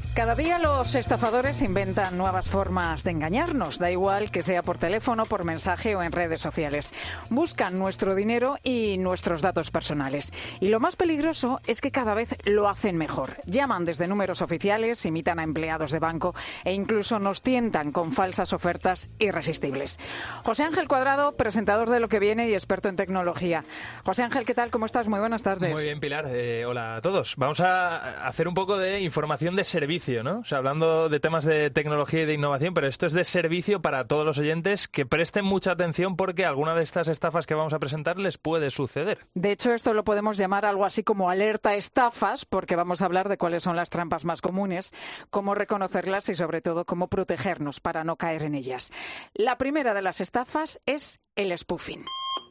Cada día los estafadores inventan nuevas formas de engañarnos, da igual que sea por teléfono, por mensaje o en redes sociales. Buscan nuestro dinero y nuestros datos personales. Y lo más peligroso es que cada vez lo hacen mejor. Llaman desde números oficiales, imitan a empleados de banco e incluso nos tientan con falsas ofertas irresistibles. José Ángel Cuadrado, presentador de Lo que Viene y experto en tecnología. José Ángel, ¿qué tal? ¿Cómo estás? Muy buenas tardes. Muy bien, Pilar. Hola a todos. Vamos a hacer un poco de información de servicio, ¿no? O sea, hablando de temas de tecnología y de innovación, pero esto es de servicio para todos los oyentes que presten mucha atención porque alguna de estas estafas que vamos a presentar les puede suceder. De hecho, esto lo podemos llamar algo así como alerta estafas, porque vamos a hablar de cuáles son las trampas más comunes, cómo reconocerlas y sobre todo cómo protegernos para no caer en ellas. La primera de las estafas es el spoofing.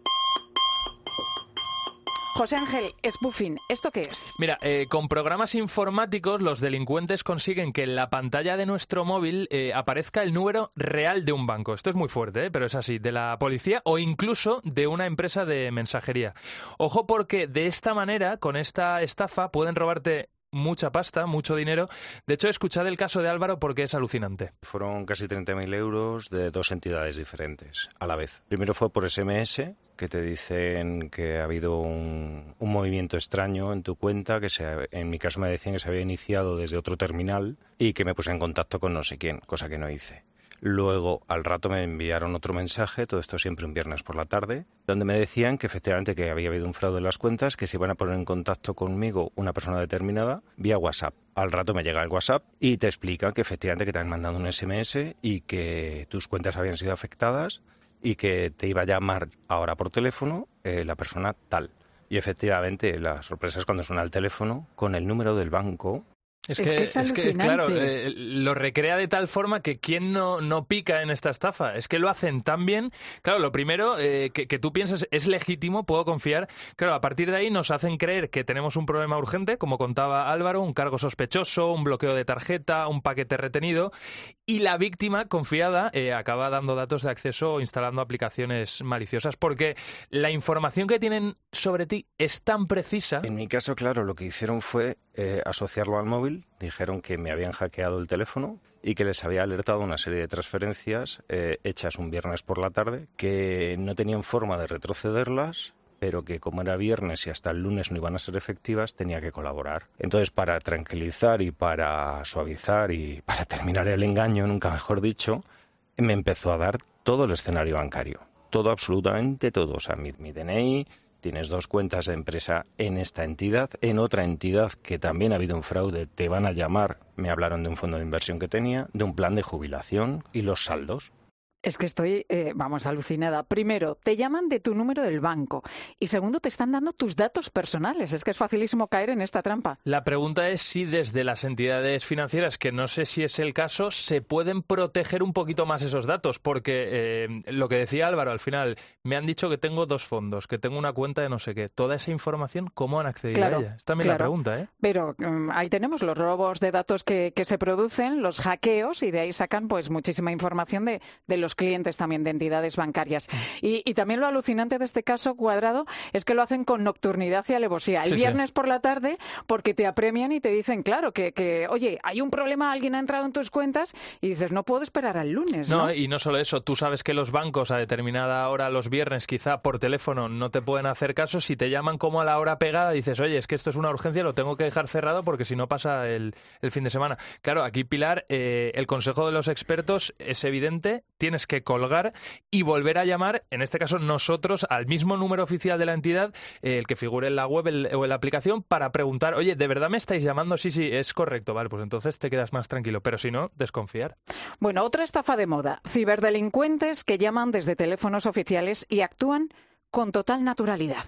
José Ángel, spoofing, ¿esto qué es? Mira, con programas informáticos los delincuentes consiguen que en la pantalla de nuestro móvil aparezca el número real de un banco. Esto es muy fuerte, pero es así, de la policía o incluso de una empresa de mensajería. Ojo porque de esta manera, con esta estafa, pueden robarte mucha pasta, mucho dinero. De hecho, escuchad el caso de Álvaro porque es alucinante. Fueron casi 30.000 euros de dos entidades diferentes a la vez. Primero fue por SMS, que te dicen que ha habido un movimiento extraño en tu cuenta, que en mi caso me decían que se había iniciado desde otro terminal y que me puse en contacto con no sé quién, cosa que no hice. Luego, al rato me enviaron otro mensaje, todo esto siempre un viernes por la tarde, donde me decían que efectivamente que había habido un fraude en las cuentas, que se iban a poner en contacto conmigo una persona determinada vía WhatsApp. Al rato me llega el WhatsApp y te explican que efectivamente que te han mandado un SMS y que tus cuentas habían sido afectadas y que te iba a llamar ahora por teléfono la persona tal. Y efectivamente la sorpresa es cuando suena el teléfono con el número del banco. Es que claro, lo recrea de tal forma que ¿quién no pica en esta estafa? Es que lo hacen tan bien. Claro, lo primero que tú piensas es legítimo, puedo confiar. Claro, a partir de ahí nos hacen creer que tenemos un problema urgente, como contaba Álvaro, un cargo sospechoso, un bloqueo de tarjeta, un paquete retenido. Y la víctima, confiada, acaba dando datos de acceso o instalando aplicaciones maliciosas porque la información que tienen sobre ti es tan precisa. En mi caso, claro, lo que hicieron fue asociarlo al móvil. Dijeron que me habían hackeado el teléfono y que les había alertado una serie de transferencias hechas un viernes por la tarde, que no tenían forma de retrocederlas, pero que como era viernes y hasta el lunes no iban a ser efectivas, tenía que colaborar. Entonces, para tranquilizar y para suavizar y para terminar el engaño, nunca mejor dicho, me empezó a dar todo el escenario bancario. Todo, absolutamente todo. O sea, mi DNI, tienes dos cuentas de empresa en esta entidad, en otra entidad que también ha habido un fraude, te van a llamar, me hablaron de un fondo de inversión que tenía, de un plan de jubilación y los saldos. Es que estoy, alucinada. Primero, te llaman de tu número del banco. Y segundo, te están dando tus datos personales. Es que es facilísimo caer en esta trampa. La pregunta es si desde las entidades financieras, que no sé si es el caso, se pueden proteger un poquito más esos datos. Porque lo que decía Álvaro, al final, me han dicho que tengo dos fondos, que tengo una cuenta de no sé qué. Toda esa información, ¿cómo han accedido a ella? Es también la pregunta, ¿eh? Pero ahí tenemos los robos de datos que se producen, los hackeos, y de ahí sacan pues muchísima información de los clientes también de entidades bancarias. Y también lo alucinante de este caso, Cuadrado, es que lo hacen con nocturnidad y alevosía. El viernes por la tarde, porque te apremian y te dicen, claro, que oye, hay un problema, alguien ha entrado en tus cuentas, y dices, no puedo esperar al lunes, ¿no? No, y no solo eso, tú sabes que los bancos a determinada hora los viernes, quizá por teléfono, no te pueden hacer caso. Si te llaman como a la hora pegada, dices, oye, es que esto es una urgencia, lo tengo que dejar cerrado porque si no pasa el fin de semana. Claro, aquí, Pilar, el consejo de los expertos es evidente, tienes que colgar y volver a llamar, en este caso nosotros, al mismo número oficial de la entidad, el que figure en la web o en la aplicación, para preguntar, oye, ¿de verdad me estáis llamando? Sí, es correcto, vale, pues entonces te quedas más tranquilo, pero si no, desconfiar. Bueno, otra estafa de moda, ciberdelincuentes que llaman desde teléfonos oficiales y actúan con total naturalidad.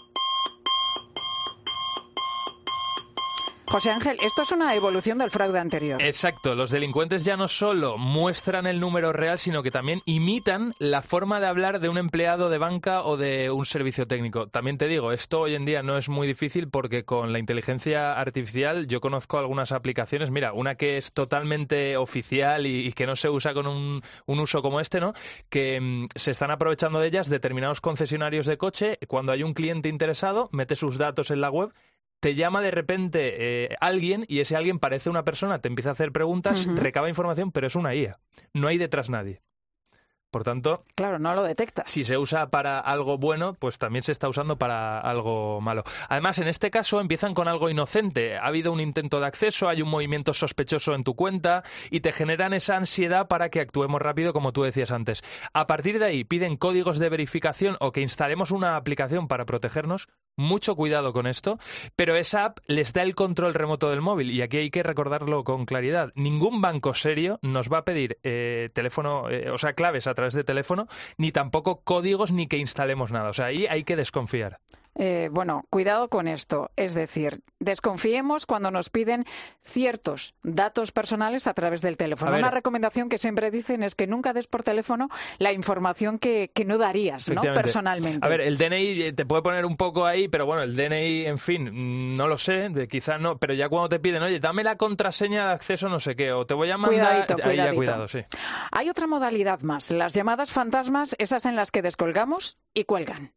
José Ángel, esto es una evolución del fraude anterior. Exacto, los delincuentes ya no solo muestran el número real, sino que también imitan la forma de hablar de un empleado de banca o de un servicio técnico. También te digo, esto hoy en día no es muy difícil porque con la inteligencia artificial yo conozco algunas aplicaciones, mira, una que es totalmente oficial y que no se usa con un uso como este, ¿no? Que se están aprovechando de ellas determinados concesionarios de coche. Cuando hay un cliente interesado, mete sus datos en la web te llama de repente alguien y ese alguien parece una persona, te empieza a hacer preguntas, recaba información, pero es una IA. No hay detrás nadie. Por tanto, claro, no lo detectas. Si se usa para algo bueno, pues también se está usando para algo malo. Además, en este caso empiezan con algo inocente. Ha habido un intento de acceso, hay un movimiento sospechoso en tu cuenta y te generan esa ansiedad para que actuemos rápido, como tú decías antes. A partir de ahí piden códigos de verificación o que instalemos una aplicación para protegernos. Mucho cuidado con esto, pero esa app les da el control remoto del móvil y aquí hay que recordarlo con claridad. Ningún banco serio nos va a pedir claves a través de teléfono, ni tampoco códigos ni que instalemos nada. O sea, ahí hay que desconfiar. Cuidado con esto. Es decir, desconfiemos cuando nos piden ciertos datos personales a través del teléfono. Una recomendación que siempre dicen es que nunca des por teléfono la información que no darías, ¿no? Personalmente. A ver, el DNI te puede poner un poco ahí, pero bueno, el DNI, en fin, no lo sé, quizás no, pero ya cuando te piden, oye, dame la contraseña de acceso no sé qué, o te voy a mandar... Cuidadito. Ahí ya cuidado, sí. Hay otra modalidad más, las llamadas fantasmas, esas en las que descolgamos y cuelgan.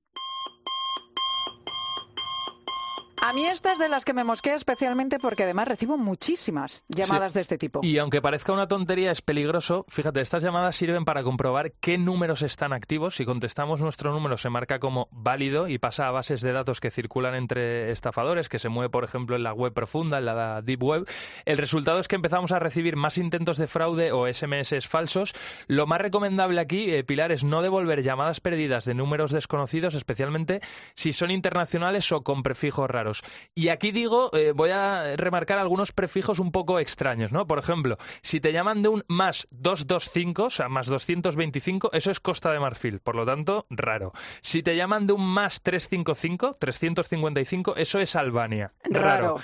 A mí esta es de las que me mosquea especialmente porque además recibo muchísimas llamadas de este tipo. Y aunque parezca una tontería, es peligroso. Fíjate, estas llamadas sirven para comprobar qué números están activos. Si contestamos nuestro número se marca como válido y pasa a bases de datos que circulan entre estafadores, que se mueve, por ejemplo, en la web profunda, en la deep web. El resultado es que empezamos a recibir más intentos de fraude o SMS falsos. Lo más recomendable aquí, Pilar, es no devolver llamadas perdidas de números desconocidos, especialmente si son internacionales o con prefijos raros. Y aquí voy a remarcar algunos prefijos un poco extraños, ¿no? Por ejemplo, si te llaman de un más 225, o sea, más 225, eso es Costa de Marfil, por lo tanto, raro. Si te llaman de un más 355, 355, eso es Albania, raro.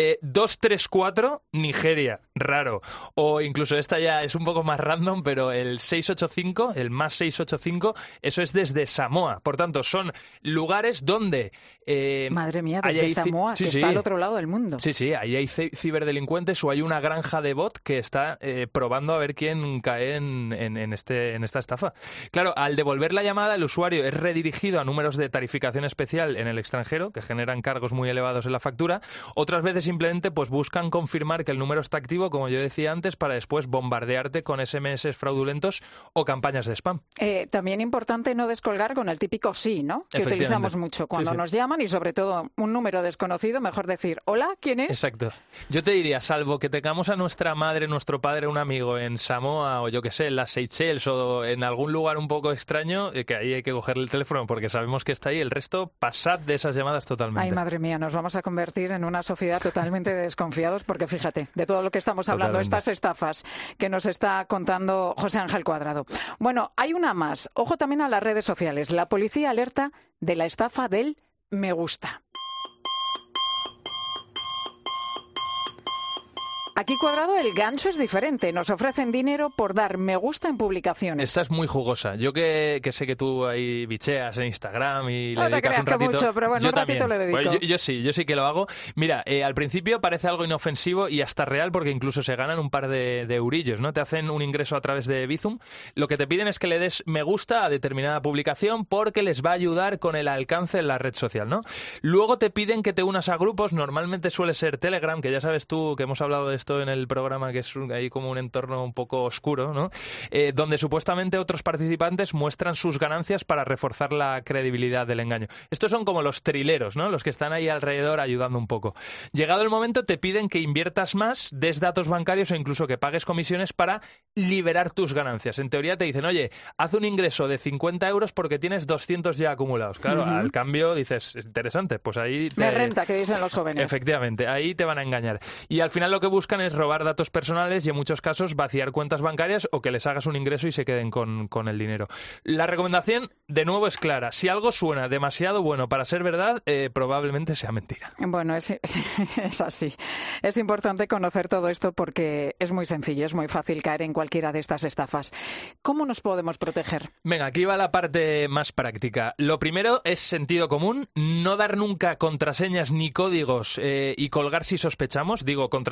234, Nigeria, raro. O incluso esta ya es un poco más random, pero el 685, el más 685, eso es desde Samoa. Por tanto, son lugares donde... Madre mía, desde Samoa, que está al otro lado del mundo. Sí, ahí hay ciberdelincuentes o hay una granja de bot que está probando a ver quién cae en esta estafa. Claro, al devolver la llamada, el usuario es redirigido a números de tarificación especial en el extranjero, que generan cargos muy elevados en la factura. Otras veces simplemente pues buscan confirmar que el número está activo, como yo decía antes, para después bombardearte con SMS fraudulentos o campañas de spam. También importante no descolgar con el típico sí, ¿no? Que utilizamos mucho cuando nos llaman y sobre todo un número desconocido, mejor decir, hola, ¿quién es? Exacto. Yo te diría, salvo que tengamos a nuestra madre, nuestro padre, un amigo en Samoa o yo qué sé, en las Seychelles o en algún lugar un poco extraño, que ahí hay que cogerle el teléfono porque sabemos que está ahí. El resto, pasad de esas llamadas totalmente. Ay, madre mía, nos vamos a convertir en una sociedad totalmente de desconfiados porque fíjate, de todo lo que estamos hablando, estas estafas que nos está contando José Ángel Cuadrado. Bueno, hay una más. Ojo también a las redes sociales. La policía alerta de la estafa del me gusta. Aquí, Cuadrado, el gancho es diferente. Nos ofrecen dinero por dar me gusta en publicaciones. Esta es muy jugosa. Yo que sé que tú ahí bicheas en Instagram y le no dedicas un ratito. Mucho, pero bueno, yo un ratito también. le dedico. Pues yo sí que lo hago. Mira, al principio parece algo inofensivo y hasta real porque incluso se ganan un par de eurillos, ¿no? Te hacen un ingreso a través de Bizum. Lo que te piden es que le des me gusta a determinada publicación porque les va a ayudar con el alcance en la red social, ¿no? Luego te piden que te unas a grupos. Normalmente suele ser Telegram, que ya sabes tú que hemos hablado de esto en el programa, que es ahí como un entorno un poco oscuro, ¿no? Donde supuestamente otros participantes muestran sus ganancias para reforzar la credibilidad del engaño. Estos son como los trileros, ¿no? Los que están ahí alrededor ayudando un poco. Llegado el momento te piden que inviertas más, des datos bancarios o incluso que pagues comisiones para liberar tus ganancias. En teoría te dicen, oye, haz un ingreso de 50 euros porque tienes 200 ya acumulados. Claro, al cambio dices, interesante, pues ahí... Me renta, que dicen los jóvenes. Efectivamente, ahí te van a engañar. Y al final lo que buscan es robar datos personales y en muchos casos vaciar cuentas bancarias o que les hagas un ingreso y se queden con el dinero. La recomendación, de nuevo, es clara. Si algo suena demasiado bueno para ser verdad, probablemente sea mentira. Bueno, es así. Es importante conocer todo esto porque es muy sencillo, es muy fácil caer en cualquiera de estas estafas. ¿Cómo nos podemos proteger? Venga, aquí va la parte más práctica. Lo primero es sentido común, no dar nunca contraseñas ni códigos y colgar si sospechamos. Digo, contraseñas o códigos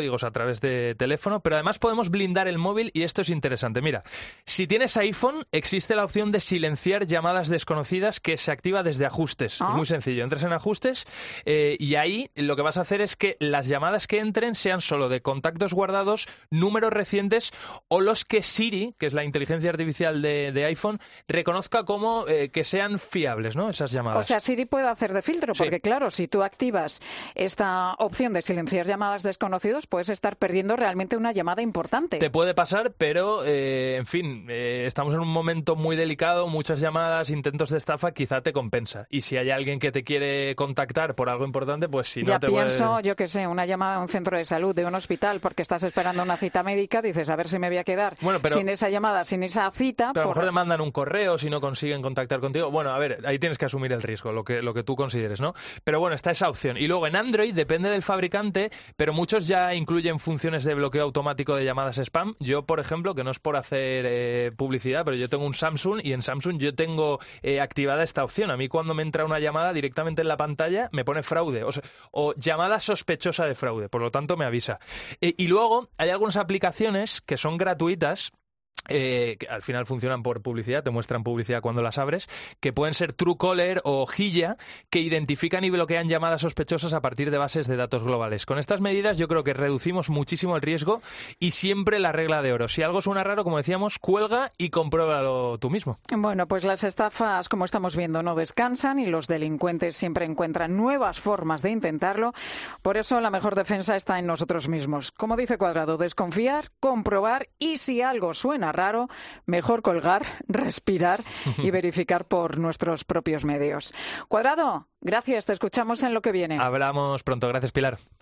códigos a través de teléfono, pero además podemos blindar el móvil y esto es interesante. Mira, si tienes iPhone, existe la opción de silenciar llamadas desconocidas que se activa desde ajustes. Es muy sencillo. Entras en ajustes y ahí lo que vas a hacer es que las llamadas que entren sean solo de contactos guardados, números recientes o los que Siri, que es la inteligencia artificial de iPhone, reconozca como que sean fiables, ¿no? Esas llamadas. O sea, Siri puede hacer de filtro, porque claro, si tú activas esta opción de silenciar llamadas desconocidos, puedes estar perdiendo realmente una llamada importante. Te puede pasar, pero en fin, estamos en un momento muy delicado, muchas llamadas, intentos de estafa, quizá te compensa. Y si hay alguien que te quiere contactar por algo importante, pues si ya no te pienso, yo qué sé, una llamada a un centro de salud, de un hospital, porque estás esperando una cita médica, dices, a ver si me voy a quedar sin esa llamada, sin esa cita. Pero a lo mejor te mandan un correo si no consiguen contactar contigo. Bueno, a ver, ahí tienes que asumir el riesgo, lo que tú consideres, ¿no? Pero bueno, está esa opción. Y luego en Android, depende del fabricante, pero muchos ya incluyen funciones de bloqueo automático de llamadas spam. Yo, por ejemplo, que no es por hacer publicidad, pero yo tengo un Samsung y en Samsung yo tengo activada esta opción. A mí cuando me entra una llamada directamente en la pantalla me pone fraude o llamada sospechosa de fraude, por lo tanto me avisa. Y luego hay algunas aplicaciones que son gratuitas, que al final funcionan por publicidad, te muestran publicidad cuando las abres, que pueden ser Truecaller o Hilla, que identifican y bloquean llamadas sospechosas a partir de bases de datos globales. Con estas medidas yo creo que reducimos muchísimo el riesgo y siempre la regla de oro. Si algo suena raro, como decíamos, cuelga y compruébalo tú mismo. Bueno, pues las estafas, como estamos viendo, no descansan y los delincuentes siempre encuentran nuevas formas de intentarlo. Por eso la mejor defensa está en nosotros mismos. Como dice Cuadrado, desconfiar, comprobar y si algo suena raro, mejor colgar, respirar y verificar por nuestros propios medios. Cuadrado, gracias, te escuchamos en lo que viene. Hablamos pronto, gracias Pilar.